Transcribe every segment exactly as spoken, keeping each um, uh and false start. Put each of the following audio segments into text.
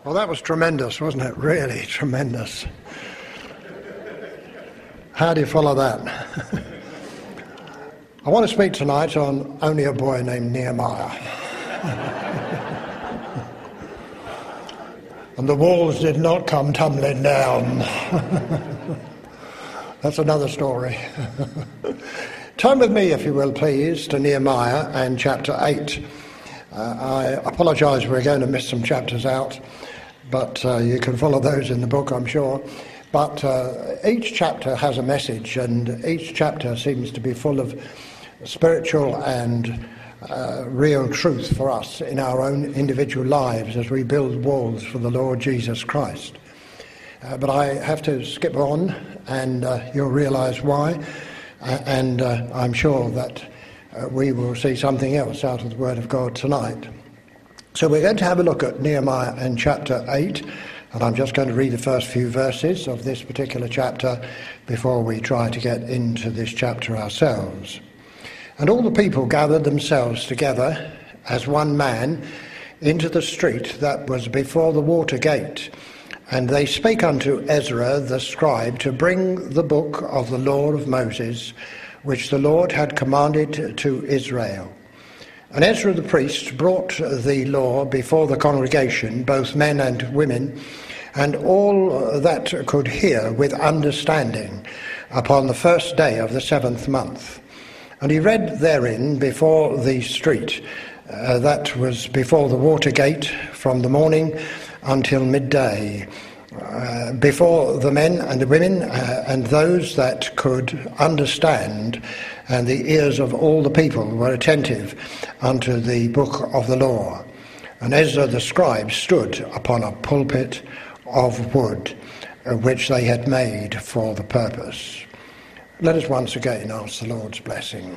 Well, that was tremendous, wasn't it? Really tremendous. How do you follow that? I want to speak tonight on only a boy named Nehemiah. And the walls did not come tumbling down. That's another story. Turn with me, if you will, please, to Nehemiah and chapter eight. Uh, I apologise, we're going to miss some chapters out, but uh, you can follow those in the book, I'm sure. But uh, each chapter has a message, and each chapter seems to be full of spiritual and uh, real truth for us in our own individual lives as we build walls for the Lord Jesus Christ. Uh, but I have to skip on, and uh, you'll realise why, uh, and uh, I'm sure that uh, we will see something else out of the Word of God tonight. So we're going to have a look at Nehemiah and chapter eight, and I'm just going to read the first few verses of this particular chapter before we try to get into this chapter ourselves. And all the people gathered themselves together as one man into the street that was before the water gate. And they spake unto Ezra the scribe to bring the book of the law of Moses, which the Lord had commanded to Israel. And Ezra the priest brought the law before the congregation, both men and women, and all that could hear with understanding, upon the first day of the seventh month. And he read therein before the street, uh, that was before the water gate, from the morning until midday, uh, before the men and the women uh, and those that could understand, and the ears of all the people were attentive unto the book of the law. And Ezra the scribe stood upon a pulpit of wood, uh, which they had made for the purpose. Let us once again ask the Lord's blessing.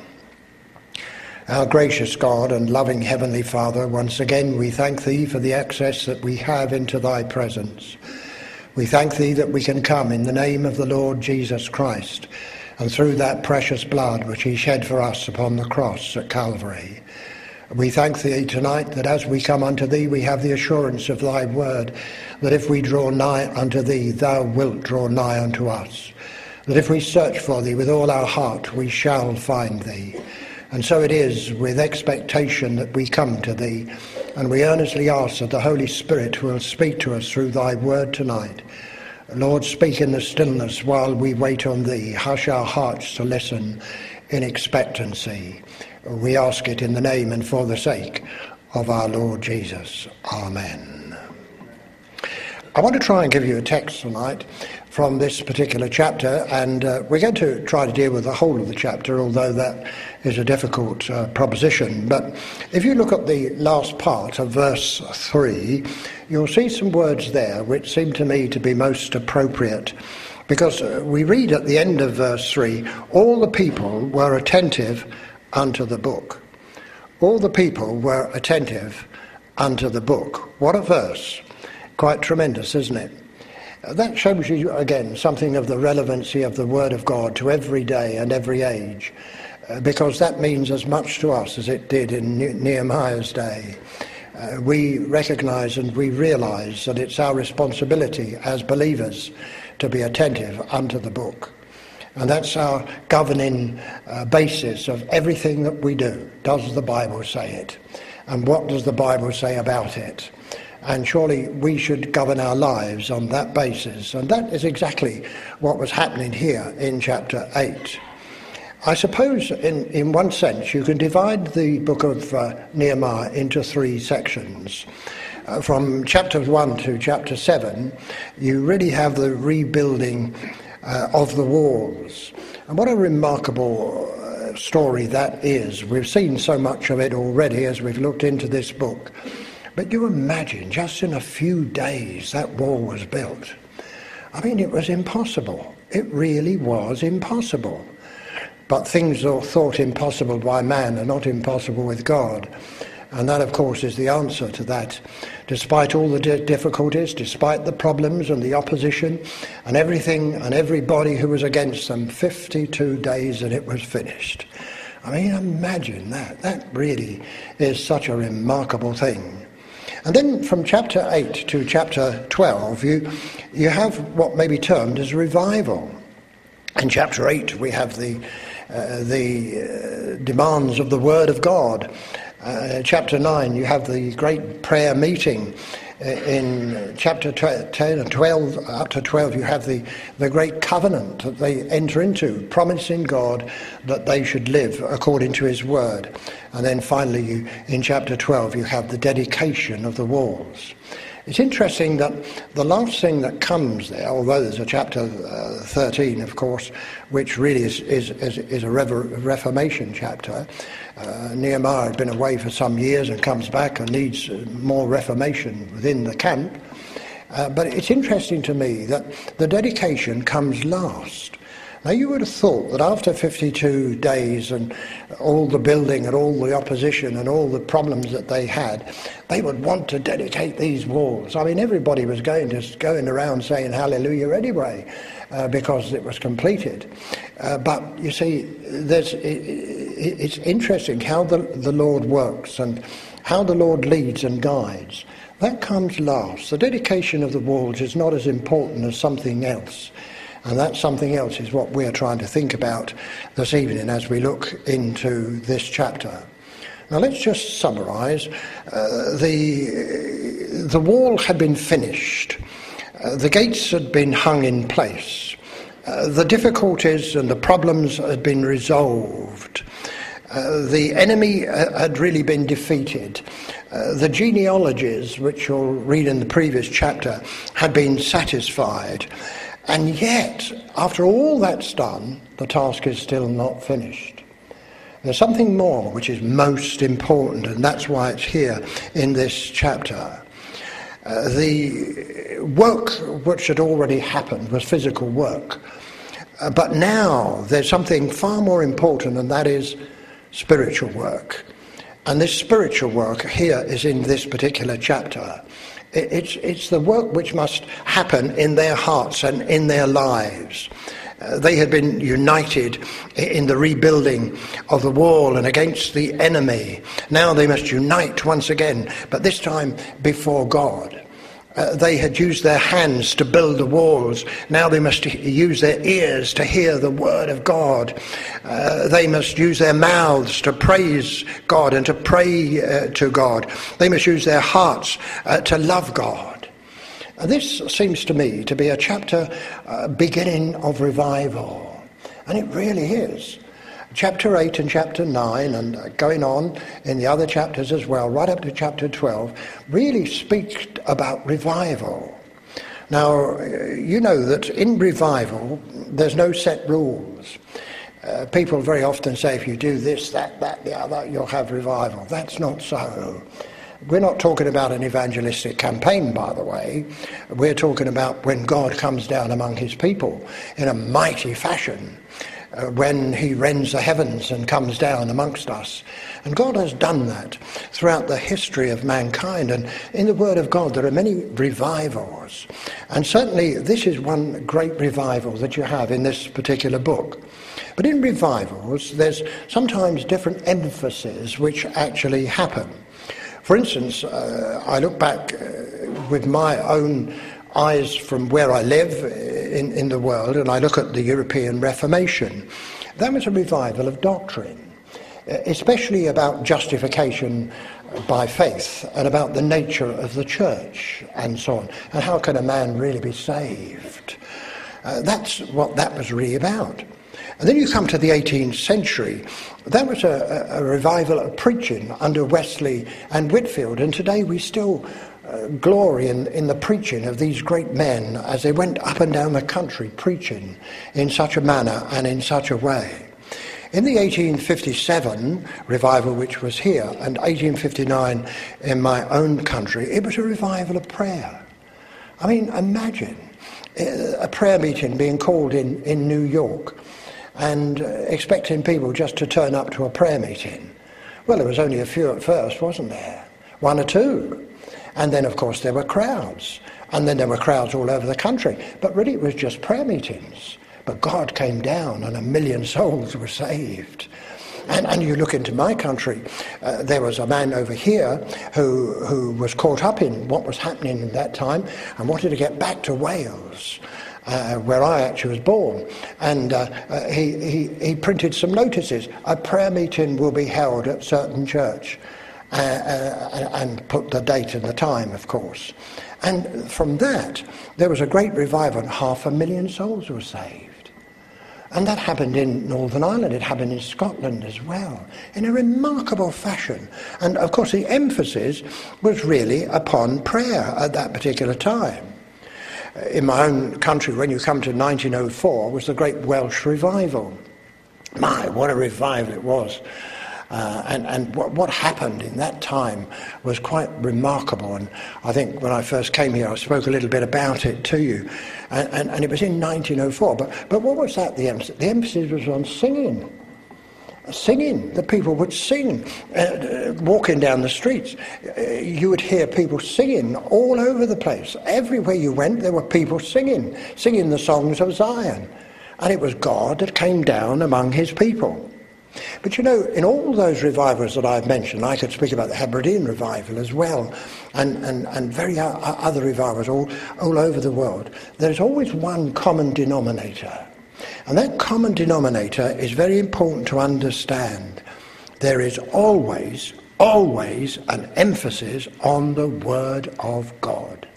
Our gracious God and loving Heavenly Father, once again we thank Thee for the access that we have into Thy presence. We thank Thee that we can come in the name of the Lord Jesus Christ, and through that precious blood which He shed for us upon the cross at Calvary. We thank Thee tonight that as we come unto Thee, we have the assurance of Thy word, that if we draw nigh unto Thee, Thou wilt draw nigh unto us. That if we search for Thee with all our heart, we shall find Thee. And so it is with expectation that we come to Thee, and we earnestly ask that the Holy Spirit will speak to us through Thy word tonight. Lord, speak in the stillness while we wait on Thee. Hush our hearts to listen in expectancy. We ask it in the name and for the sake of our Lord Jesus. Amen. I want to try and give you a text tonight from this particular chapter, and uh, we're going to try to deal with the whole of the chapter, although that is a difficult uh, proposition. But if you look at the last part of verse three, you'll see some words there which seem to me to be most appropriate, because uh, we read at the end of verse three, all the people were attentive unto the book. All the people were attentive unto the book. What a verse. Quite tremendous, isn't it? That shows you, again, something of the relevancy of the Word of God to every day and every age, uh, because that means as much to us as it did in ne- Nehemiah's day. Uh, we recognise and we realise that it's our responsibility as believers to be attentive unto the book. And that's our governing uh, basis of everything that we do. Does the Bible say it? And what does the Bible say about it? And surely we should govern our lives on that basis. And that is exactly what was happening here in chapter eight. I suppose in, in one sense you can divide the book of uh, Nehemiah into three sections. Uh, from chapter one to chapter seven, you really have the rebuilding uh, of the walls. And what a remarkable uh, story that is. We've seen so much of it already as we've looked into this book. But you imagine, just in a few days, that wall was built. I mean, it was impossible. It really was impossible. But things are thought impossible by man are not impossible with God. And that, of course, is the answer to that. Despite all the di- difficulties, despite the problems and the opposition and everything and everybody who was against them, fifty-two days and it was finished. I mean, imagine that. That really is such a remarkable thing. And then from chapter eight to chapter twelve, you, you have what may be termed as revival. In chapter eight, we have the, uh, the uh, demands of the Word of God. Uh, chapter nine, you have the great prayer meeting. In chapter ten and twelve, up to twelve, you have the, the great covenant that they enter into, promising God that they should live according to his word. And then finally, you, in chapter twelve, you have the dedication of the walls. It's interesting that the last thing that comes there, although there's a chapter uh, thirteen, of course, which really is, is, is, is a Reformation chapter. Uh, Nehemiah had been away for some years and comes back and needs more reformation within the camp. Uh, but it's interesting to me that the dedication comes last. Now, you would have thought that after fifty-two days and all the building and all the opposition and all the problems that they had, they would want to dedicate these walls. I mean, everybody was going to going around saying hallelujah anyway, uh, because it was completed. Uh, but you see, there's, it, it, it's interesting how the, the Lord works and how the Lord leads and guides. That comes last. The dedication of the walls is not as important as something else. And that something else is what we're trying to think about this evening as we look into this chapter. Now let's just summarise. Uh, the, the wall had been finished. Uh, the gates had been hung in place. Uh, the difficulties and the problems had been resolved. Uh, the enemy uh, had really been defeated. Uh, the genealogies, which you'll read in the previous chapter, had been satisfied. And yet, after all that's done, the task is still not finished. There's something more which is most important, and that's why it's here in this chapter. Uh, the work which had already happened was physical work. Uh, but now there's something far more important, and that is spiritual work. And this spiritual work here is in this particular chapter. It's, it's the work which must happen in their hearts and in their lives. Uh, they had been united in the rebuilding of the wall and against the enemy. Now they must unite once again, but this time before God. Uh, they had used their hands to build the walls. Now they must use their ears to hear the word of God. Uh, they must use their mouths to praise God and to pray uh, to God. They must use their hearts uh, to love God. And this seems to me to be a chapter uh, beginning of revival. And it really is. Chapter eight and chapter nine, and going on in the other chapters as well, right up to chapter twelve, really speak about revival. Now, you know that in revival, there's no set rules. Uh, people very often say, if you do this, that, that, the other, you'll have revival. That's not so. We're not talking about an evangelistic campaign, by the way. We're talking about when God comes down among his people in a mighty fashion. Uh, when he rends the heavens and comes down amongst us. And God has done that throughout the history of mankind. And in the Word of God, there are many revivals. And certainly this is one great revival that you have in this particular book. But in revivals, there's sometimes different emphases which actually happen. For instance, uh, I look back uh, with my own eyes from where I live in, in the world, and I look at the European Reformation. That was a revival of doctrine, especially about justification by faith and about the nature of the church and so on. And how can a man really be saved? Uh, that's what that was really about. And then you come to the eighteenth century. That was a, a revival of preaching under Wesley and Whitefield, and today we still Uh, glory in, in the preaching of these great men as they went up and down the country preaching in such a manner and in such a way. In the eighteen fifty-seven revival, which was here, and eighteen fifty-nine in my own country, it was a revival of prayer. I mean, imagine a prayer meeting being called in, in New York and expecting people just to turn up to a prayer meeting. Well, there was only a few at first, wasn't there? One or two. And then, of course, there were crowds. And then there were crowds all over the country. But really, it was just prayer meetings. But God came down and a million souls were saved. And, and you look into my country, uh, there was a man over here who, who was caught up in what was happening at that time and wanted to get back to Wales, uh, where I actually was born. And uh, uh, he, he, he printed some notices. A prayer meeting will be held at certain church. Uh, uh, and put the date and the time, of course. And from that, there was a great revival and half a million souls were saved. And that happened in Northern Ireland. It happened in Scotland as well, in a remarkable fashion. And of course, the emphasis was really upon prayer at that particular time. In my own country, when you come to nineteen oh four, was the Great Welsh Revival. My, what a revival it was. Uh, and and what, what happened in that time was quite remarkable. And I think when I first came here, I spoke a little bit about it to you. And, and, and it was in nineteen oh four. But, but what was that, the emphasis? The emphasis was on singing. Singing. The people would sing. Uh, walking down the streets, uh, you would hear people singing all over the place. Everywhere you went, there were people singing, singing the songs of Zion. And it was God that came down among his people. But you know, in all those revivals that I've mentioned, I could speak about the Hebridean revival as well, and, and, and very other revivals all, all over the world. There's always one common denominator. And that common denominator is very important to understand. There is always, always an emphasis on the Word of God.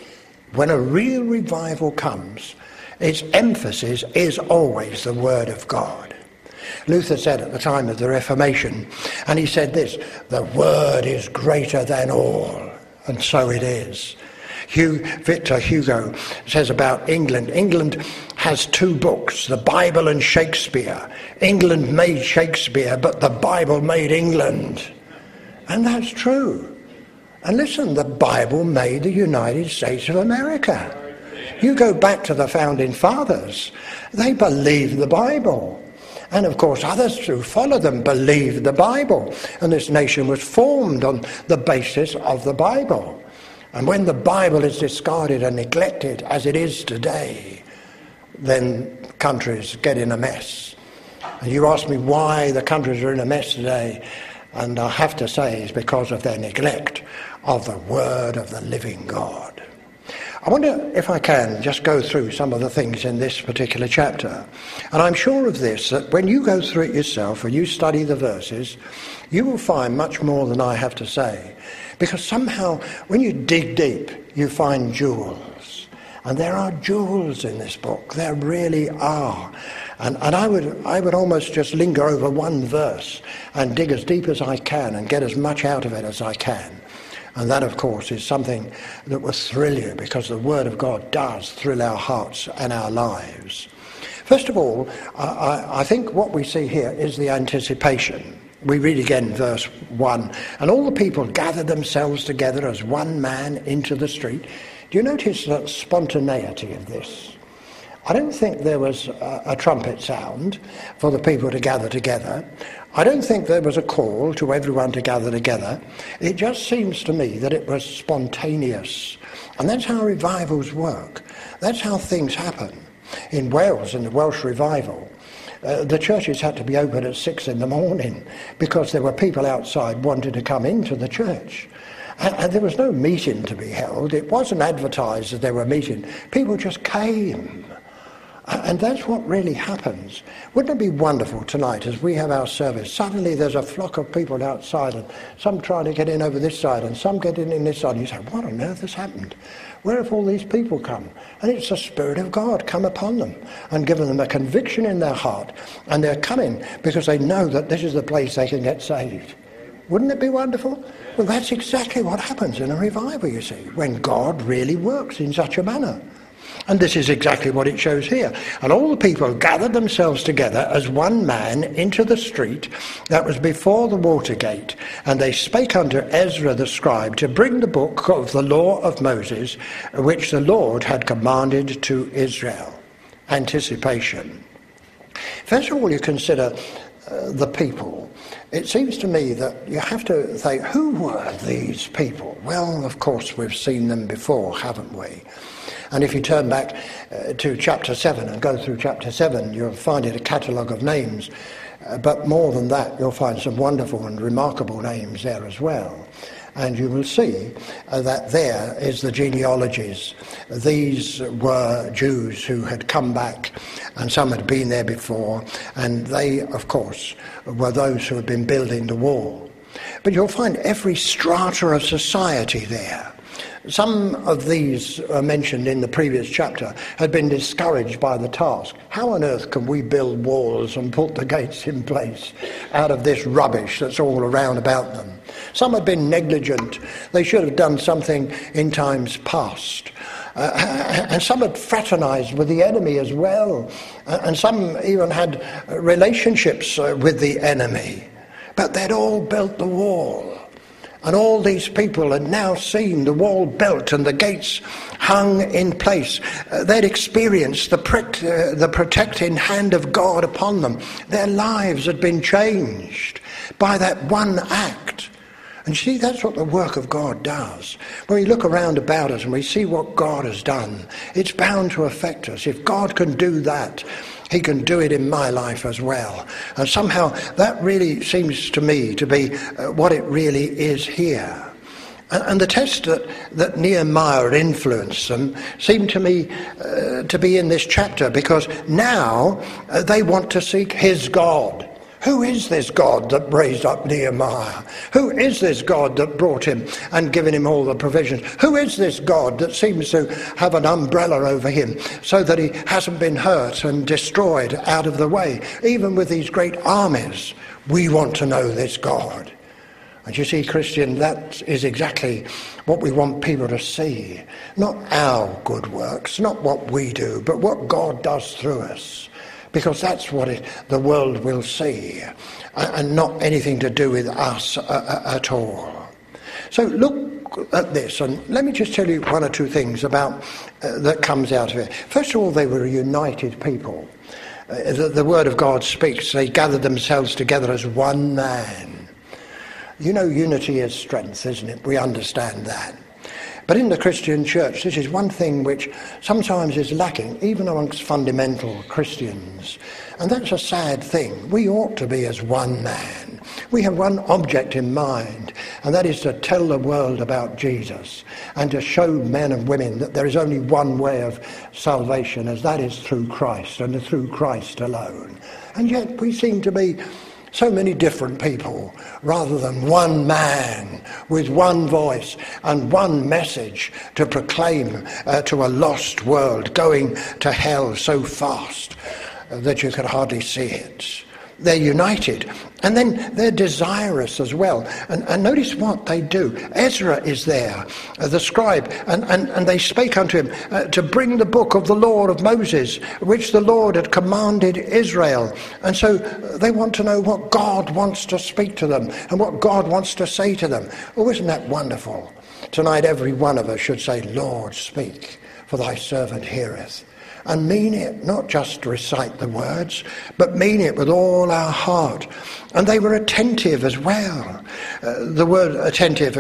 When a real revival comes, its emphasis is always the Word of God. Luther said at the time of the Reformation, and he said this, the Word is greater than all, and so it is. Hugh, Victor Hugo says about England, England has two books, the Bible and Shakespeare. England made Shakespeare, but the Bible made England. And that's true. And listen, the Bible made the United States of America. You go back to the Founding Fathers, they believed the Bible. And of course others who followed them believed the Bible. And this nation was formed on the basis of the Bible. And when the Bible is discarded and neglected, as it is today, then countries get in a mess. And you ask me why the countries are in a mess today, and I have to say it's because of their neglect of the Word of the living God. I wonder if I can just go through some of the things in this particular chapter. And I'm sure of this, that when you go through it yourself and you study the verses, you will find much more than I have to say. Because somehow, when you dig deep, you find jewels. And there are jewels in this book. There really are. And, and I would I would almost just linger over one verse and dig as deep as I can and get as much out of it as I can. And that, of course, is something that will thrill you, because the Word of God does thrill our hearts and our lives. First of all, I, I think what we see here is the anticipation. We read again verse one. And all the people gathered themselves together as one man into the street. Do you notice the spontaneity of this? I don't think there was a, a trumpet sound for the people to gather together. I don't think there was a call to everyone to gather together. It just seems to me that it was spontaneous. And that's how revivals work. That's how things happen. In Wales, in the Welsh Revival, uh, the churches had to be open at six in the morning because there were people outside wanting to come into the church. And, and there was no meeting to be held. It wasn't advertised that there were meetings. People just came. And that's what really happens. Wouldn't it be wonderful tonight as we have our service? Suddenly there's a flock of people outside, and some trying to get in over this side and some getting in this side. And you say, what on earth has happened? Where have all these people come? And it's the Spirit of God come upon them and given them a conviction in their heart. And they're coming because they know that this is the place they can get saved. Wouldn't it be wonderful? Well, that's exactly what happens in a revival, you see, when God really works in such a manner. And this is exactly what it shows here. And all the people gathered themselves together as one man into the street that was before the water gate. And they spake unto Ezra the scribe to bring the book of the law of Moses, which the Lord had commanded to Israel. Anticipation. First of all, you consider uh, the people. It seems to me that you have to think, who were these people? Well, of course, we've seen them before, haven't we? And if you turn back uh, to chapter seven and go through chapter seven, you'll find it a catalogue of names. Uh, but more than that, you'll find some wonderful and remarkable names there as well. And you will see uh, that there is the genealogies. These were Jews who had come back, and some had been there before, and they, of course, were those who had been building the wall. But you'll find every strata of society there. Some of these uh, mentioned in the previous chapter had been discouraged by the task. How on earth can we build walls and put the gates in place out of this rubbish that's all around about them? Some had been negligent. They should have done something in times past. Uh, and some had fraternized with the enemy as well. Uh, and some even had relationships uh, with the enemy. But they'd all built the wall. And all these people had now seen the wall built and the gates hung in place. Uh, they'd experienced the, pre- uh, the protecting hand of God upon them. Their lives had been changed by that one act. And you see, that's what the work of God does. When we look around about us and we see what God has done, it's bound to affect us. If God can do that, he can do it in my life as well. And somehow that really seems to me to be uh, what it really is here. And, and the test that, that Nehemiah influenced them seemed to me uh, to be in this chapter, because now uh, they want to seek his God. Who is this God that raised up Nehemiah? Who is this God that brought him and given him all the provisions? Who is this God that seems to have an umbrella over him so that he hasn't been hurt and destroyed out of the way? Even with these great armies, we want to know this God. And you see, Christian, that is exactly what we want people to see. Not our good works, not what we do, but what God does through us. Because that's what it, the world will see, and not anything to do with us uh, at all. So look at this, and let me just tell you one or two things about uh, that comes out of it. First of all, they were a united people. Uh, the, the Word of God speaks. They gathered themselves together as one man. You know, unity is strength, isn't it? We understand that. But in the Christian church, this is one thing which sometimes is lacking, even amongst fundamental Christians. And that's a sad thing. We ought to be as one man. We have one object in mind, and that is to tell the world about Jesus and to show men and women that there is only one way of salvation, as that is through Christ and through Christ alone. And yet we seem to be so many different people, rather than one man with one voice and one message to proclaim uh, to a lost world going to hell so fast uh, that you could hardly see it. They're united, and then they're desirous as well. And, and notice what they do. Ezra is there, uh, the scribe, and, and, and they spake unto him uh, to bring the book of the law of Moses, which the Lord had commanded Israel. And so they want to know what God wants to speak to them and what God wants to say to them. Oh, isn't that wonderful? Tonight every one of us should say, Lord, speak, for thy servant heareth. And mean it, not just recite the words, but mean it with all our heart. And they were attentive as well. Uh, the word attentive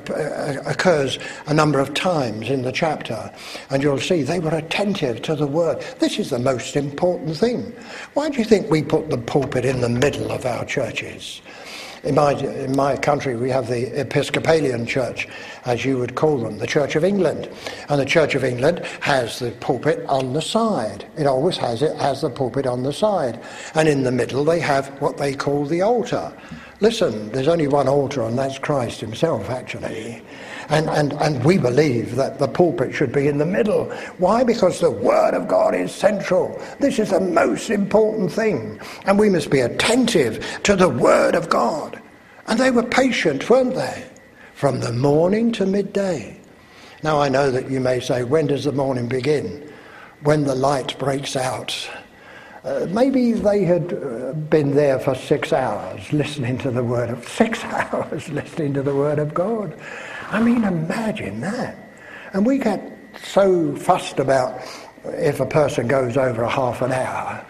occurs a number of times in the chapter, and you'll see they were attentive to the word. This is the most important thing. Why do you think we put the pulpit in the middle of our churches? In my, in my country, we have the Episcopalian Church, as you would call them, the Church of England. And the Church of England has the pulpit on the side. It always has it, has the pulpit on the side. And in the middle, they have what they call the altar. Listen, there's only one altar, and that's Christ himself, actually. And, and, and we believe that the pulpit should be in the middle. Why? Because the Word of God is central. This is the most important thing. And we must be attentive to the Word of God. And they were patient, weren't they? From the morning to midday. Now I know that you may say, when does the morning begin? When the light breaks out. Uh, maybe they had uh, been there for six hours listening to the Word of... Six hours listening to the Word of God. I mean, imagine that. And we get so fussed about if a person goes over a half an hour,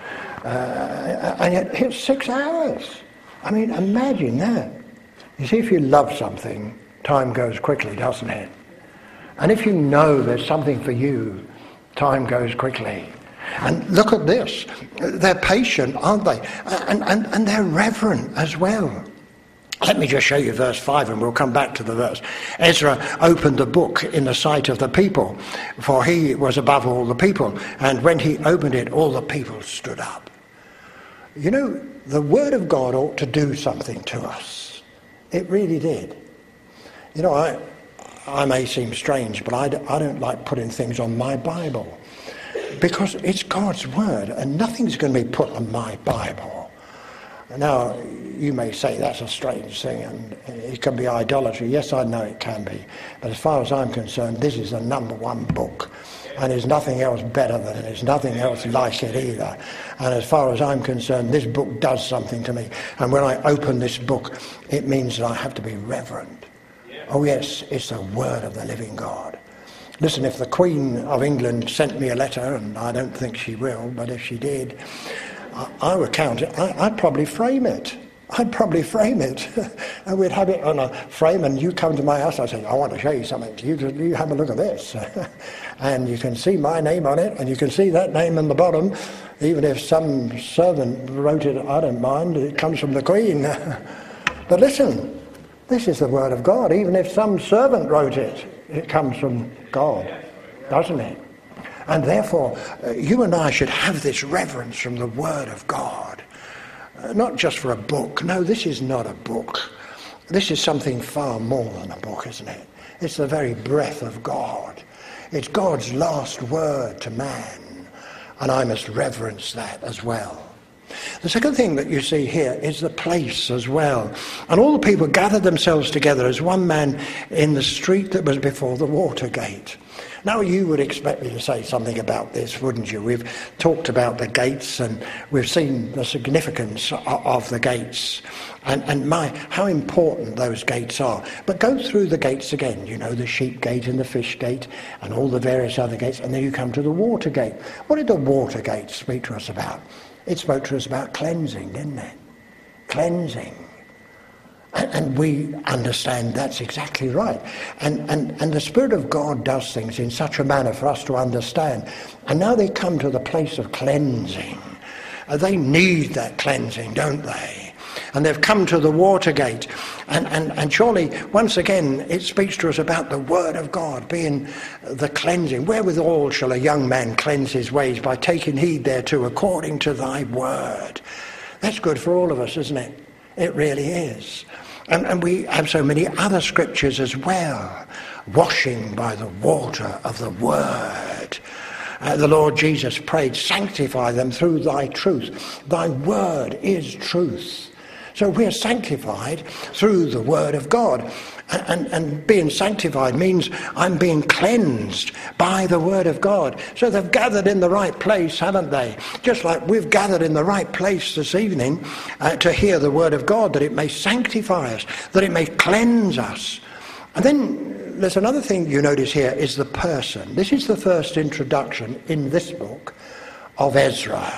uh, and yet it's six hours. I mean, imagine that. You see, if you love something, time goes quickly, doesn't it? And if you know there's something for you, time goes quickly. And look at this. They're patient, aren't they? And, and, and they're reverent as well. Let me just show you verse five and we'll come back to the verse. Ezra opened the book in the sight of the people, for he was above all the people. And when he opened it, all the people stood up. You know, the word of God ought to do something to us. It really did. You know, I, I may seem strange, but I, I don't like putting things on my Bible. Because it's God's word and nothing's going to be put on my Bible. Now, you may say that's a strange thing and it can be idolatry. Yes, I know it can be. But as far as I'm concerned, this is the number one book. And there's nothing else better than it. There's nothing else like it either. And as far as I'm concerned, this book does something to me. And when I open this book, it means that I have to be reverent. Oh yes, it's the word of the living God. Listen, if the Queen of England sent me a letter, and I don't think she will, but if she did, I, I would count it. I, I'd probably frame it. I'd probably frame it. And we'd have it on a frame, and you come to my house, I say, I want to show you something. You, you have a look at this. And you can see my name on it, and you can see that name on the bottom. Even if some servant wrote it, I don't mind. It comes from the Queen. But listen, this is the word of God. Even if some servant wrote it, it comes from God, doesn't it? And therefore, uh, you and I should have this reverence from the word of God. Uh, not just for a book. No, this is not a book. This is something far more than a book, isn't it? It's the very breath of God. It's God's last word to man. And I must reverence that as well. The second thing that you see here is the place as well. And all the people gathered themselves together as one man in the street that was before the water gate. Now you would expect me to say something about this, wouldn't you? We've talked about the gates and we've seen the significance of the gates and, and my how important those gates are. But go through the gates again, you know, the sheep gate and the fish gate and all the various other gates, and then you come to the water gate. What did the water gate speak to us about? It spoke to us about cleansing, didn't it? Cleansing. And we understand that's exactly right. And, and, and the Spirit of God does things in such a manner for us to understand. And now they come to the place of cleansing. Uh, they need that cleansing, don't they? And they've come to the water gate. And, and, and surely, once again, it speaks to us about the Word of God being the cleansing. Wherewithal shall a young man cleanse his ways? By taking heed thereto according to thy word. That's good for all of us, isn't it? It really is. And, and we have so many other scriptures as well. Washing by the water of the word. Uh, the Lord Jesus prayed, sanctify them through thy truth. Thy word is truth. So we're sanctified through the word of God. And, and, and being sanctified means I'm being cleansed by the word of God. So they've gathered in the right place, haven't they? Just like we've gathered in the right place this evening uh, to hear the word of God, that it may sanctify us, that it may cleanse us. And then there's another thing you notice here is the person. This is the first introduction in this book of Ezra.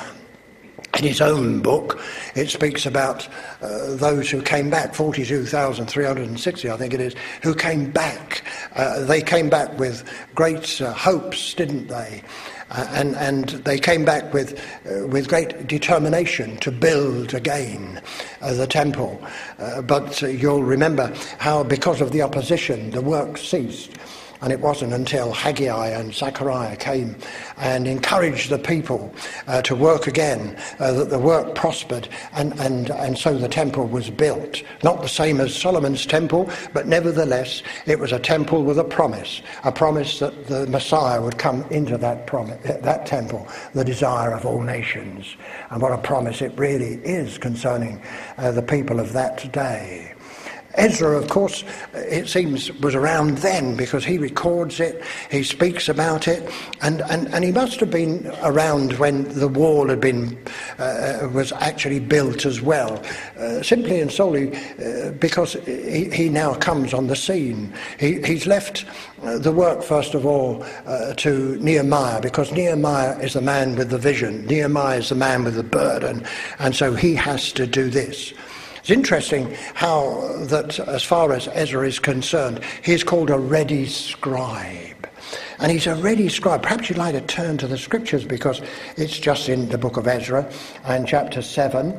In his own book, it speaks about uh, those who came back, forty-two thousand three hundred sixty, I think it is, who came back. Uh, they came back with great uh, hopes, didn't they? Uh, and, and they came back with, uh, with great determination to build again uh, the temple. Uh, but uh, you'll remember how, because of the opposition, the work ceased. And it wasn't until Haggai and Zechariah came and encouraged the people uh, to work again uh, that the work prospered, and, and, and so the temple was built. Not the same as Solomon's temple, but nevertheless it was a temple with a promise, a promise that the Messiah would come into that promise, that temple, the desire of all nations. And what a promise it really is concerning uh, the people of that day. Ezra, of course, it seems, was around then because he records it, he speaks about it, and, and, and he must have been around when the wall had been, uh, was actually built as well, uh, simply and solely uh, because he, he now comes on the scene. He, he's left the work, first of all, uh, to Nehemiah, because Nehemiah is the man with the vision, Nehemiah is the man with the burden, and so he has to do this. It's interesting how that, as far as Ezra is concerned, he's called a ready scribe. And he's a ready scribe. Perhaps you'd like to turn to the scriptures because it's just in the book of Ezra and chapter seven.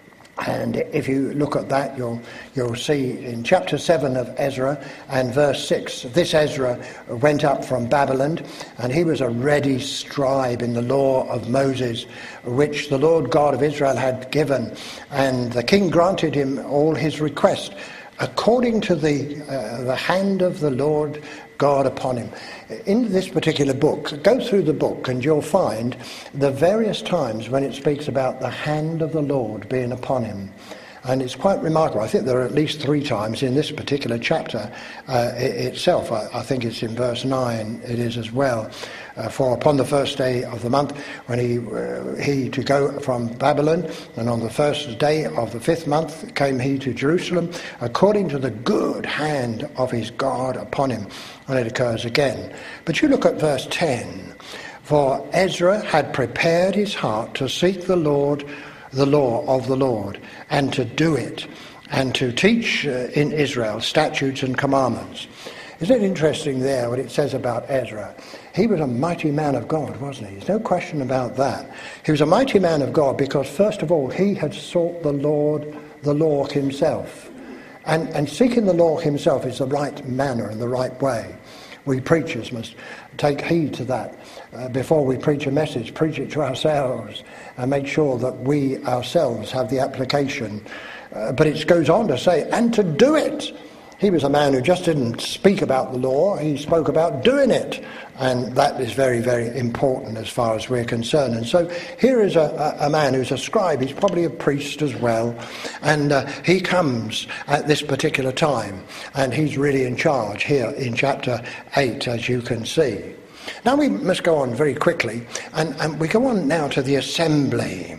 And if you look at that, you'll you'll see in chapter seven of Ezra and verse six, this Ezra went up from Babylon, and he was a ready scribe in the law of Moses, which the Lord God of Israel had given. And the king granted him all his request, according to the uh, the hand of the Lord God upon him. In this particular book, go through the book and you'll find the various times when it speaks about the hand of the Lord being upon him. And it's quite remarkable. I think there are at least three times in this particular chapter uh, itself. I, I think it's in verse nine, it is as well. Uh, for upon the first day of the month, when he uh, he to go from Babylon, and on the first day of the fifth month came he to Jerusalem, according to the good hand of his God upon him. And it occurs again. But you look at verse ten. For Ezra had prepared his heart to seek the Lord, the law of the Lord, and to do it, and to teach uh, in Israel statutes and commandments. Isn't it interesting there what it says about Ezra? He was a mighty man of God, wasn't he? There's no question about that. He was a mighty man of God because, first of all, he had sought the Lord, the law himself. And, and seeking the law himself is the right manner and the right way. We preachers must take heed to that. Uh, before we preach a message, preach it to ourselves and make sure that we ourselves have the application. Uh, but it goes on to say, and to do it. He was a man who just didn't speak about the law, he spoke about doing it. And that is very, very important as far as we're concerned. And so here is a, a man who's a scribe. He's probably a priest as well. And uh, he comes at this particular time. And he's really in charge here in chapter eight, as you can see. Now we must go on very quickly. And, and we go on now to the assembly.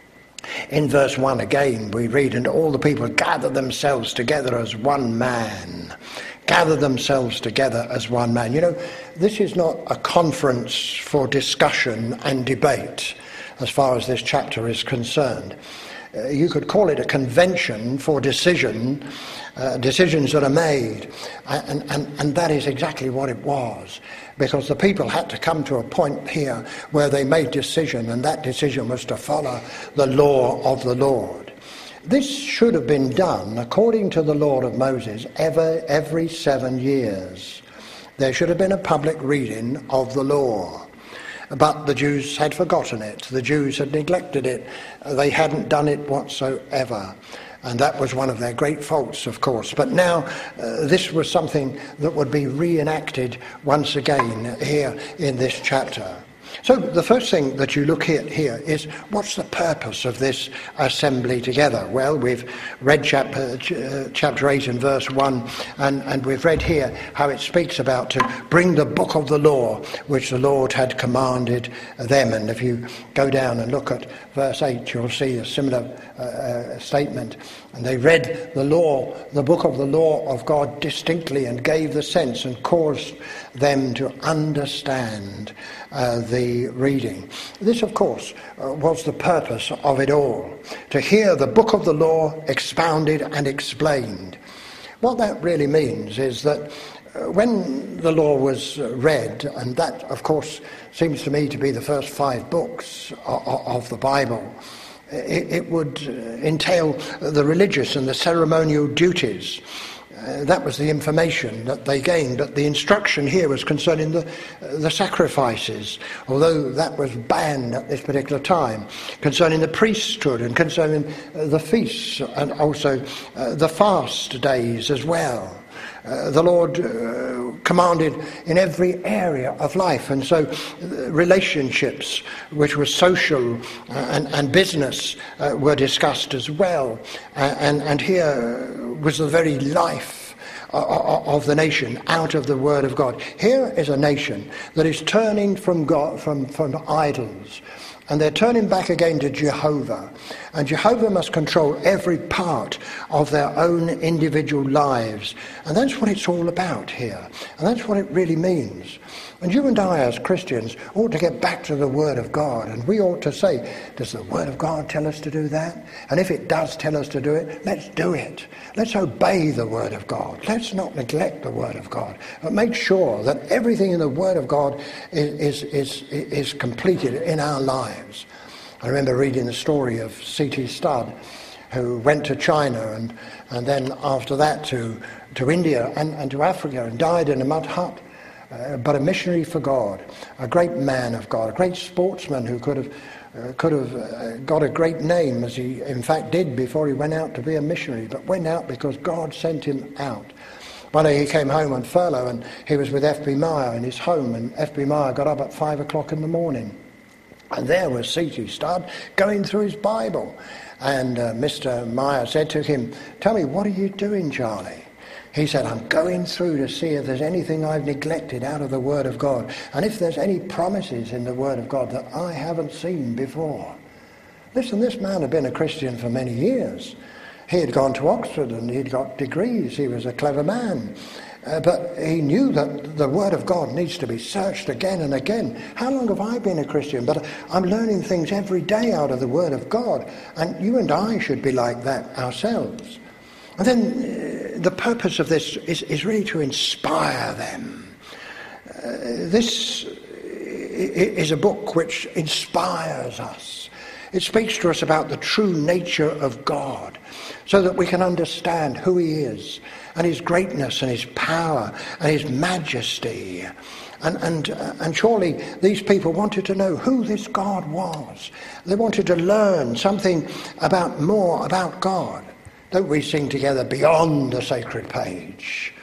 In verse one again we read, and all the people gathered themselves together as one man. Gather themselves together as one man. You know, this is not a conference for discussion and debate as far as this chapter is concerned. Uh, you could call it a convention for decision, uh, decisions that are made. And, and, and that is exactly what it was. Because the people had to come to a point here where they made decision, and that decision was to follow the law of the Lord. This should have been done according to the law of Moses ever, every seven years. There should have been a public reading of the law. But the Jews had forgotten it. The Jews had neglected it. They hadn't done it whatsoever. And that was one of their great faults, of course. But now uh, this was something that would be reenacted once again here in this chapter. So the first thing that you look at here is, what's the purpose of this assembly together? Well, we've read chapter, uh, chapter eight and verse one, and, and we've read here how it speaks about to bring the book of the law, which the Lord had commanded them. And if you go down and look at verse eight, you'll see a similar uh, uh, statement. And they read the law, the book of the law of God distinctly, and gave the sense and caused them to understand uh, the reading. This, of course, uh, was the purpose of it all, to hear the book of the law expounded and explained. What that really means is that uh, when the law was read, and that, of course, seems to me to be the first five books of, of the Bible, it, it would entail the religious and the ceremonial duties. Uh, that was the information that they gained, but the instruction here was concerning the uh, the sacrifices, although that was banned at this particular time, concerning the priesthood and concerning uh, the feasts and also uh, the fast days as well. Uh, the Lord uh, commanded in every area of life, and so uh, relationships, which were social uh, and, and business, uh, were discussed as well. Uh, and, and here was the very life of the nation out of the Word of God. Here is a nation that is turning from God, from, from idols, and they're turning back again to Jehovah. And Jehovah must control every part of their own individual lives. And that's what it's all about here. And that's what it really means. And you and I as Christians ought to get back to the Word of God, and we ought to say, does the Word of God tell us to do that? And if it does tell us to do it, let's do it. Let's obey the Word of God. Let's not neglect the Word of God, but make sure that everything in the Word of God is, is, is, is completed in our lives. I remember reading the story of C T Studd, who went to China and, and then after that to, to India and, and to Africa and died in a mud hut. Uh, but a missionary for God, a great man of God, a great sportsman who could have uh, could have uh, got a great name, as he in fact did before he went out to be a missionary, but went out because God sent him out. One day he came home on furlough and he was with F B Meyer in his home, and F B Meyer got up at five o'clock in the morning. And there was C T Studd going through his Bible. And uh, Mister Meyer said to him, "Tell me, what are you doing, Charlie?" He said, "I'm going through to see if there's anything I've neglected out of the Word of God, and if there's any promises in the Word of God that I haven't seen before." Listen, this man had been a Christian for many years. He had gone to Oxford and he'd got degrees. He was a clever man. Uh, but he knew that the Word of God needs to be searched again and again. How long have I been a Christian? But I'm learning things every day out of the Word of God, and you and I should be like that ourselves. And then uh, the purpose of this is, is really to inspire them. Uh, this is a book which inspires us. It speaks to us about the true nature of God, so that we can understand who he is, and his greatness and his power and his majesty. And, and, uh, and surely these people wanted to know who this God was. They wanted to learn something about more about God. Don't we sing together, "Beyond the sacred page"?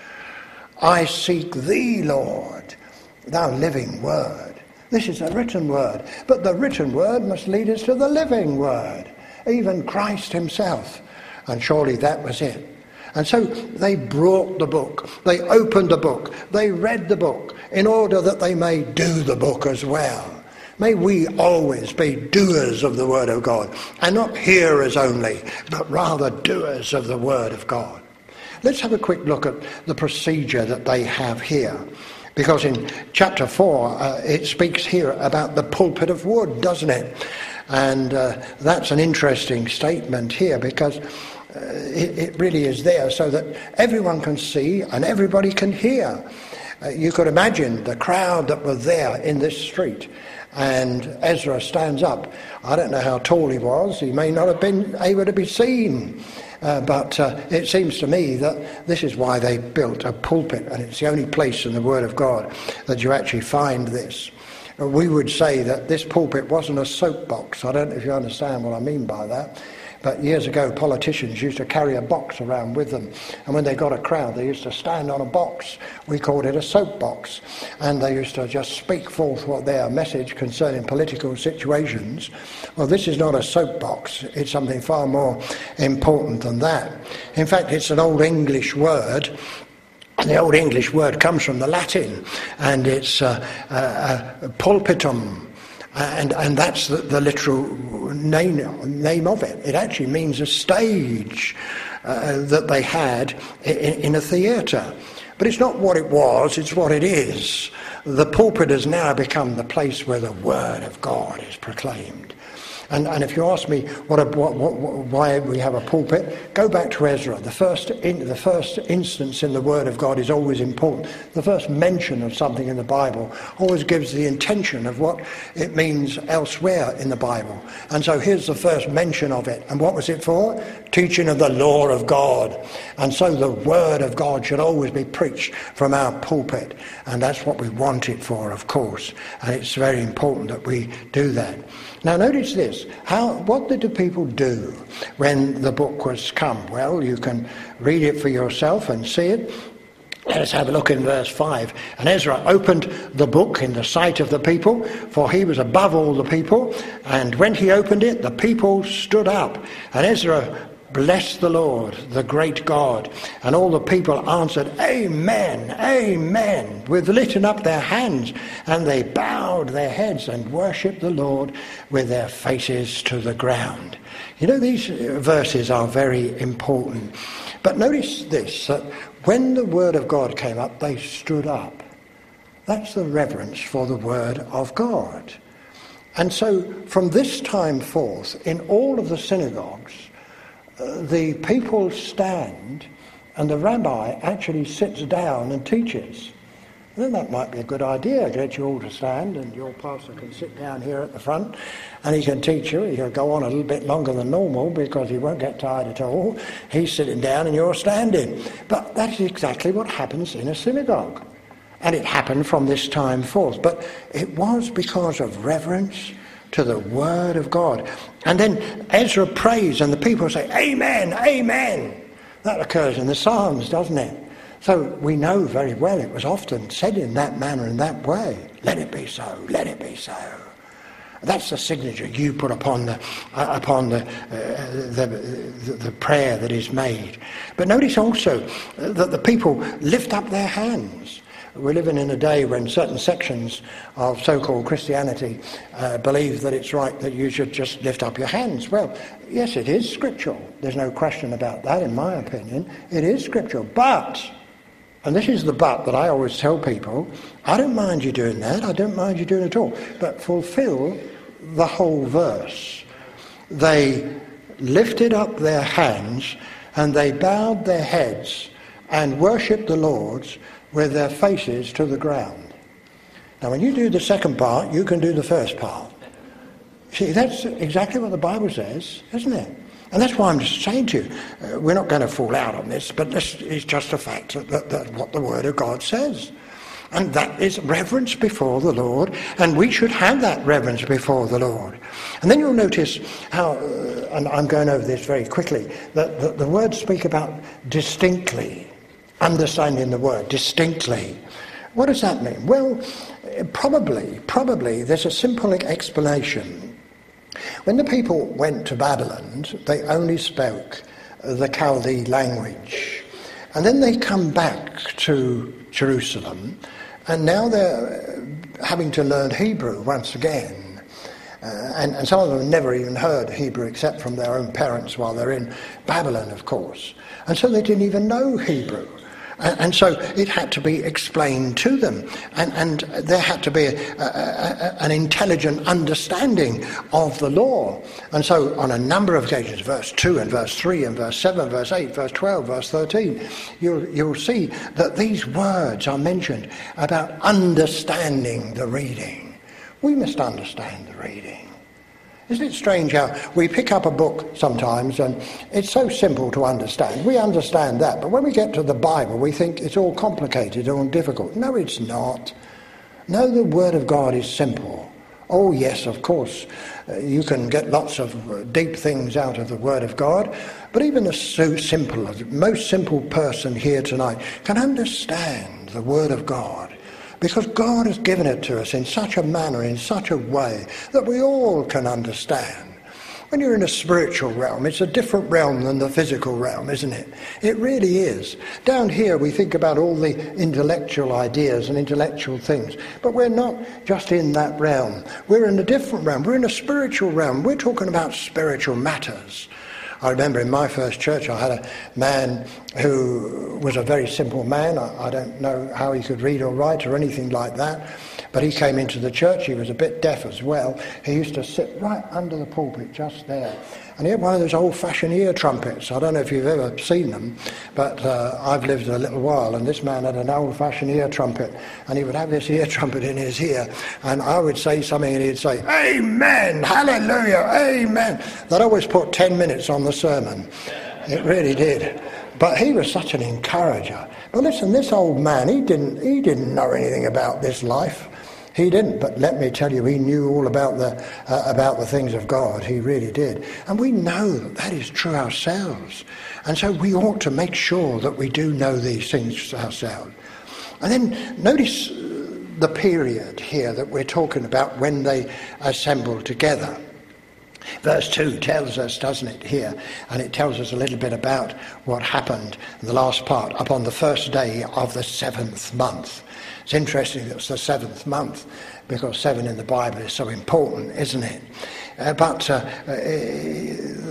I seek thee, Lord, thou living word. This is a written word, but the written word must lead us to the living word, even Christ himself. And surely that was it. And so they brought the book, they opened the book, they read the book in order that they may do the book as well. May we always be doers of the Word of God, and not hearers only, but rather doers of the Word of God. Let's have a quick look at the procedure that they have here, because in chapter four uh, it speaks here about the pulpit of wood, doesn't it? And uh, that's an interesting statement here, because uh, it, it really is there so that everyone can see and everybody can hear. Uh, you could imagine the crowd that were there in this street. And Ezra stands up. I don't know how tall he was. He may not have been able to be seen. Uh, but uh, it seems to me that this is why they built a pulpit, and it's the only place in the Word of God that you actually find this. Uh, we would say that this pulpit wasn't a soapbox. I don't know if you understand what I mean by that. But years ago, politicians used to carry a box around with them. And when they got a crowd, they used to stand on a box. We called it a soapbox. And they used to just speak forth what their message concerning political situations. Well, this is not a soapbox. It's something far more important than that. In fact, it's an Old English word. And the Old English word comes from the Latin. And it's uh, uh, uh, pulpitum. And, and that's the, the literal name, name of it. It actually means a stage uh, that they had in, in a theatre. But it's not what it was, it's what it is. The pulpit has now become the place where the Word of God is proclaimed. And, and if you ask me what, a, what, what, why we have a pulpit, go back to Ezra. The first, in, the first instance in the Word of God is always important. The first mention of something in the Bible always gives the intention of what it means elsewhere in the Bible. And so here's the first mention of it. And what was it for? Teaching of the law of God. And so the Word of God should always be preached from our pulpit. And that's what we want it for, of course. And it's very important that we do that. Now notice this, how, what did the people do when the book was come? Well, you can read it for yourself and see it. Let us have a look in verse five. And Ezra opened the book in the sight of the people, for he was above all the people. And when he opened it, the people stood up. And Ezra blessed the Lord, the great God. And all the people answered, Amen, Amen, with lifting up their hands. And they bowed their heads and worshipped the Lord with their faces to the ground. You know, these verses are very important. But notice this, that when the Word of God came up, they stood up. That's the reverence for the Word of God. And so from this time forth, in all of the synagogues, uh, the people stand and the rabbi actually sits down and teaches. Then that might be a good idea, get you all to stand, and your pastor can sit down here at the front and he can teach you. He'll go on a little bit longer than normal because he won't get tired at all. He's sitting down and you're standing. But that's exactly what happens in a synagogue. And it happened from this time forth. But it was because of reverence to the Word of God. And then Ezra prays and the people say, Amen, Amen. That occurs in the Psalms, doesn't it? So we know very well it was often said in that manner, in that way. Let it be so, let it be so. That's the signature you put upon the uh, upon the, uh, the, the the prayer that is made. But notice also that the people lift up their hands. We're living in a day when certain sections of so-called Christianity uh, believe that it's right that you should just lift up your hands. Well, yes, it is scriptural. There's no question about that, in my opinion. It is scriptural. But, and this is the but that I always tell people, I don't mind you doing that. I don't mind you doing it at all. But fulfill the whole verse. They lifted up their hands and they bowed their heads and worshipped the Lord with their faces to the ground. Now when you do the second part, you can do the first part. See, that's exactly what the Bible says, isn't it? And that's why I'm just saying to you, uh, we're not going to fall out on this, but this is just a fact that, that, that what the Word of God says. And that is reverence before the Lord, and we should have that reverence before the Lord. And then you'll notice how, uh, and I'm going over this very quickly, that, that the words speak about distinctly. Understanding the word distinctly. What does that mean? Well, probably, probably there's a simple explanation. When the people went to Babylon, they only spoke the Chaldee language. And then they come back to Jerusalem, and now they're having to learn Hebrew once again. Uh, and, and some of them never even heard Hebrew except from their own parents while they're in Babylon, of course. And so they didn't even know Hebrew. And so it had to be explained to them, and, and there had to be a, a, a, an intelligent understanding of the law. And so on a number of occasions, verse two and verse three and verse seven, verse eight, verse twelve, verse thirteen, you'll, you'll see that these words are mentioned about understanding the reading. We must understand the reading. Isn't it strange how we pick up a book sometimes and it's so simple to understand. We understand that, but when we get to the Bible, we think it's all complicated or difficult. No, it's not. No, the Word of God is simple. Oh, yes, of course, uh, you can get lots of deep things out of the Word of God, but even the so simple, the most simple person here tonight can understand the Word of God. Because God has given it to us in such a manner, in such a way, that we all can understand. When you're in a spiritual realm, it's a different realm than the physical realm, isn't it? It really is. Down here we think about all the intellectual ideas and intellectual things, but we're not just in that realm. We're in a different realm. We're in a spiritual realm. We're talking about spiritual matters. I remember in my first church I had a man who was a very simple man. I, I don't know how he could read or write or anything like that, but he came into the church. He was a bit deaf as well. He used to sit right under the pulpit just there, and he had one of those old-fashioned ear trumpets. I don't know if you've ever seen them, but uh, I've lived a little while, and this man had an old-fashioned ear trumpet, and he would have this ear trumpet in his ear, and I would say something and he'd say, Amen, hallelujah, amen. That always put ten minutes on the sermon. It really did. But he was such an encourager. But listen, this old man, he didn't he didn't know anything about this life. He didn't, but let me tell you, he knew all about the uh, about the things of God. He really did. And we know that that is true ourselves. And so we ought to make sure that we do know these things ourselves. And then notice the period here that we're talking about when they assembled together. Verse two tells us, doesn't it, here, and it tells us a little bit about what happened in the last part, upon the first day of the seventh month. It's interesting that it's the seventh month, because seven in the Bible is so important, isn't it? Uh, but, uh, uh,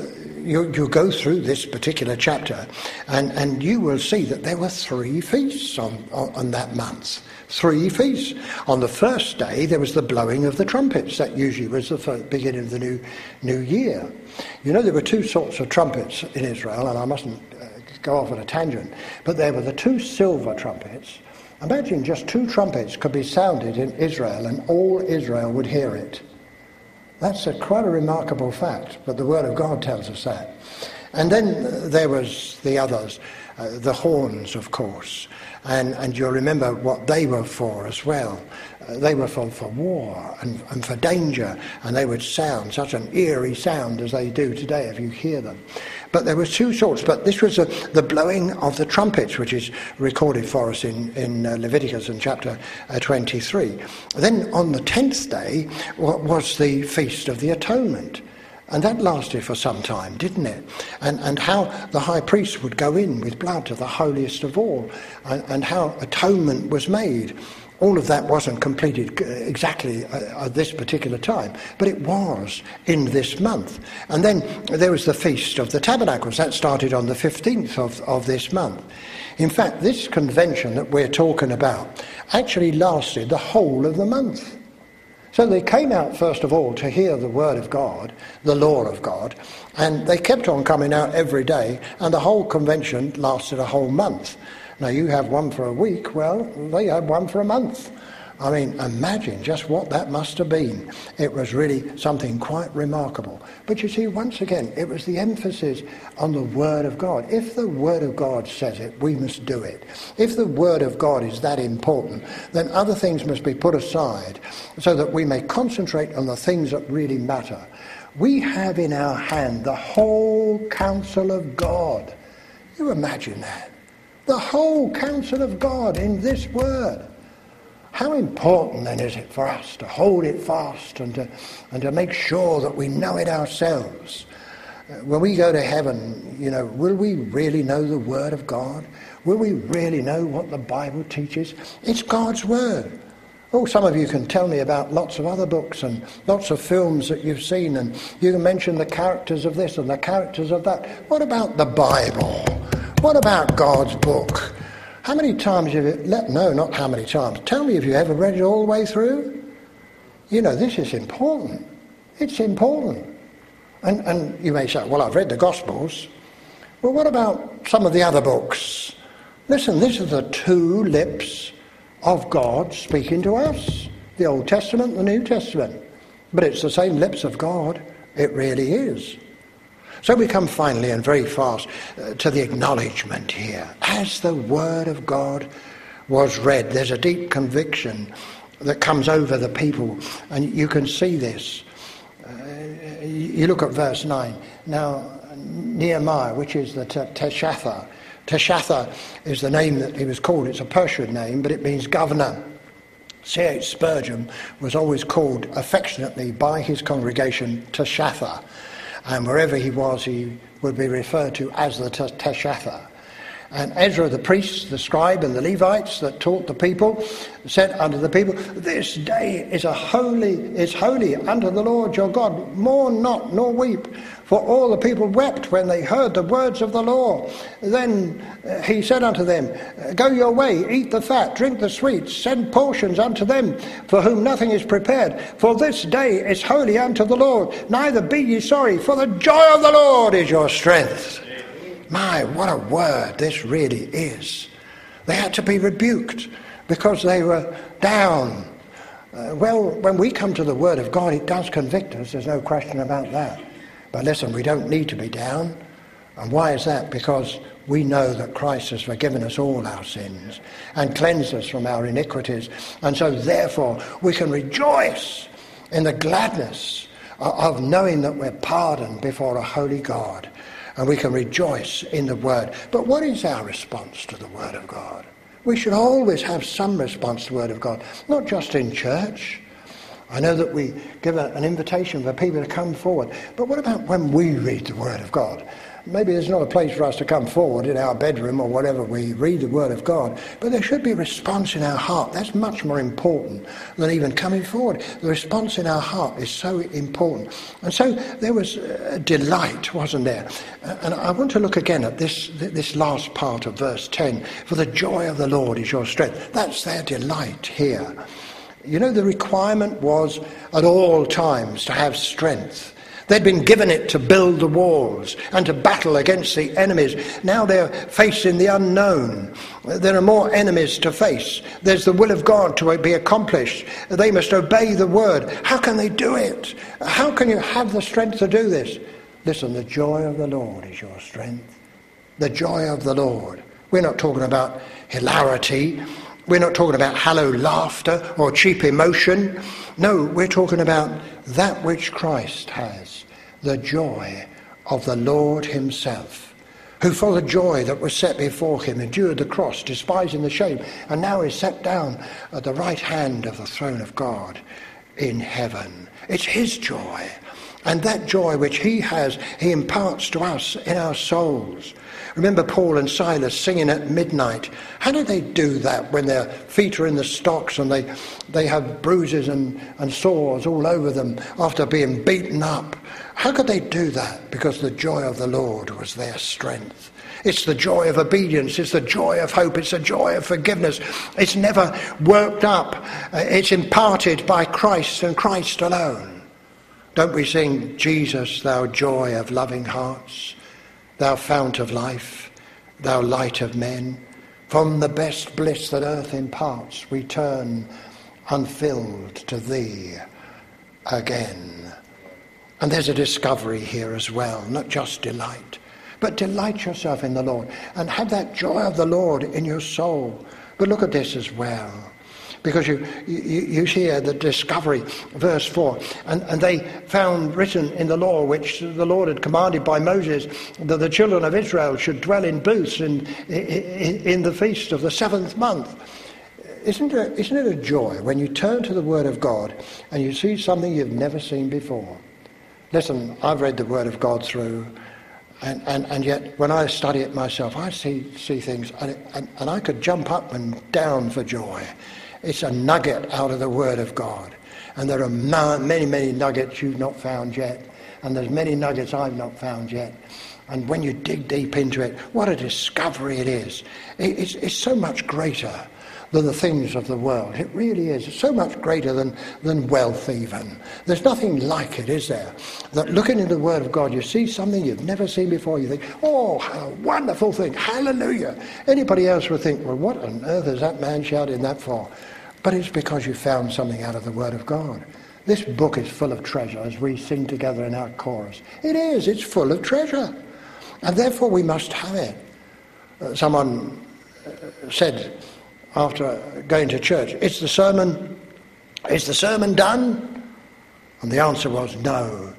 you, you go through this particular chapter and, and you will see that there were three feasts on, on, on that month. Three feasts. On the first day there was the blowing of the trumpets. That usually was the first, beginning of the new new year. You know, there were two sorts of trumpets in Israel, and I mustn't uh, go off on a tangent, but there were the two silver trumpets. Imagine just two trumpets could be sounded in Israel and all Israel would hear it. That's a, quite a remarkable fact, but the Word of God tells us that. And then uh, there was the others, uh, the horns, of course. And, and you'll remember what they were for as well. Uh, they were for, for war and, and for danger, and they would sound such an eerie sound as they do today if you hear them. But there were two sorts, but this was a, the blowing of the trumpets, which is recorded for us in, in uh, Leviticus in chapter uh, twenty-three. Then on the tenth day was the Feast of the Atonement. And that lasted for some time, didn't it? And and how the high priest would go in with blood to the holiest of all, and, and how atonement was made. All of that wasn't completed exactly at this particular time, but it was in this month. And then there was the Feast of the Tabernacles. That started on the fifteenth of, of this month. In fact, this convention that we're talking about actually lasted the whole of the month. So they came out, first of all, to hear the word of God, the law of God, and they kept on coming out every day, and the whole convention lasted a whole month. Now, you have one for a week, well, they had one for a month. I mean, imagine just what that must have been. It was really something quite remarkable. But you see, once again, it was the emphasis on the Word of God. If the Word of God says it, we must do it. If the Word of God is that important, then other things must be put aside so that we may concentrate on the things that really matter. We have in our hand the whole counsel of God. You imagine that. The whole counsel of God in this Word. How important then is it for us to hold it fast and to, and to make sure that we know it ourselves? Uh, when we go to heaven, you know, will we really know the Word of God? Will we really know what the Bible teaches? It's God's Word. Oh, some of you can tell me about lots of other books and lots of films that you've seen, and you can mention the characters of this and the characters of that. What about the Bible? What about God's book? How many times have you, let, no, not how many times, tell me if you ever read it all the way through. You know, this is important. It's important. And, and you may say, well, I've read the Gospels. Well, what about some of the other books? Listen, this is the two lips of God speaking to us. The Old Testament and the New Testament. But it's the same lips of God. It really is. So we come finally and very fast uh, to the acknowledgement here. As the Word of God was read, there's a deep conviction that comes over the people, and you can see this. Uh, you look at verse nine. Now, Nehemiah, which is the Teshatha. Teshatha is the name that he was called. It's a Persian name, but it means governor. C H Spurgeon was always called affectionately by his congregation Teshatha. And wherever he was, he would be referred to as the Teshatha. And Ezra, the priest, the scribe, and the Levites that taught the people, said unto the people, this day is a holy, is holy unto the Lord your God. Mourn not, nor weep. For all the people wept when they heard the words of the law. Then uh, he said unto them, go your way, eat the fat, drink the sweet, send portions unto them for whom nothing is prepared. For this day is holy unto the Lord. Neither be ye sorry, for the joy of the Lord is your strength. My, what a word this really is. They had to be rebuked because they were down. Uh, well, when we come to the Word of God, it does convict us. There's no question about that. But listen, we don't need to be down. And why is that? Because we know that Christ has forgiven us all our sins and cleansed us from our iniquities. And so therefore we can rejoice in the gladness of knowing that we're pardoned before a holy God. And we can rejoice in the Word. But what is our response to the Word of God? We should always have some response to the Word of God, not just in church. I know that we give a, an invitation for people to come forward. But what about when we read the Word of God? Maybe there's not a place for us to come forward in our bedroom or whatever we read the Word of God, but there should be a response in our heart. That's much more important than even coming forward. The response in our heart is so important. And so there was a delight, wasn't there? And I want to look again at this, this last part of verse ten. For the joy of the Lord is your strength. That's their delight here. You know, the requirement was at all times to have strength. They'd been given it to build the walls and to battle against the enemies. Now they're facing the unknown. There are more enemies to face. There's the will of God to be accomplished. They must obey the word. How can they do it? How can you have the strength to do this? Listen, the joy of the Lord is your strength. The joy of the Lord. We're not talking about hilarity. We're not talking about hollow laughter or cheap emotion. No, we're talking about that which Christ has, the joy of the Lord himself, who for the joy that was set before him endured the cross, despising the shame, and now is set down at the right hand of the throne of God in heaven. It's his joy. And that joy which he has, he imparts to us in our souls. Remember Paul and Silas singing at midnight. How do they do that when their feet are in the stocks and they, they have bruises and, and sores all over them after being beaten up? How could they do that? Because the joy of the Lord was their strength. It's the joy of obedience. It's the joy of hope. It's the joy of forgiveness. It's never worked up. It's imparted by Christ and Christ alone. Don't we sing, Jesus, thou joy of loving hearts, thou fount of life, thou light of men, from the best bliss that earth imparts, we turn unfilled to thee again. And there's a discovery here as well, not just delight, but delight yourself in the Lord and have that joy of the Lord in your soul. But look at this as well. Because you, you, you hear the discovery, verse four, and, and they found written in the law, which the Lord had commanded by Moses, that the children of Israel should dwell in booths in, in, in the feast of the seventh month. Isn't it, isn't it a joy when you turn to the Word of God and you see something you've never seen before? Listen, I've read the Word of God through, and, and, and yet when I study it myself, I see, see things, and, and, and I could jump up and down for joy. It's a nugget out of the Word of God. And there are many, many nuggets you've not found yet. And there's many nuggets I've not found yet. And when you dig deep into it, what a discovery it is. It's, it's so much greater than the things of the world. It really is. It's so much greater than, than wealth even. There's nothing like it, is there? That looking into the Word of God, you see something you've never seen before. You think, oh, how wonderful thing. Hallelujah. Anybody else would think, well, what on earth is that man shouting that for? But it's because you found something out of the Word of God. This book is full of treasure, as we sing together in our chorus. It is. It's full of treasure. And therefore we must have it. Uh, someone uh, said after going to church, is the sermon, is the sermon done? And the answer was no.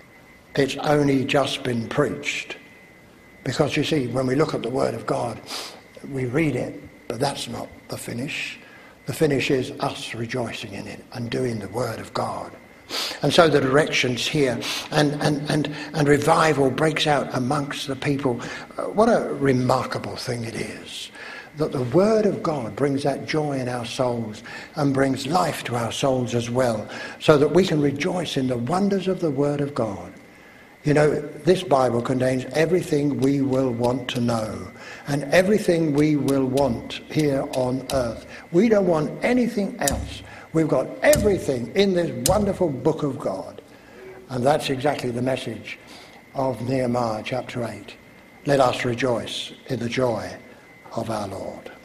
It's only just been preached. Because you see, when we look at the Word of God, we read it, but that's not the finish. The finish is us rejoicing in it and doing the Word of God. And so the directions here, and, and, and, and revival breaks out amongst the people. Uh, what a remarkable thing it is that the Word of God brings that joy in our souls and brings life to our souls as well, so that we can rejoice in the wonders of the Word of God. You know, this Bible contains everything we will want to know and everything we will want here on earth. We don't want anything else. We've got everything in this wonderful book of God. And that's exactly the message of Nehemiah chapter eight. Let us rejoice in the joy of our Lord.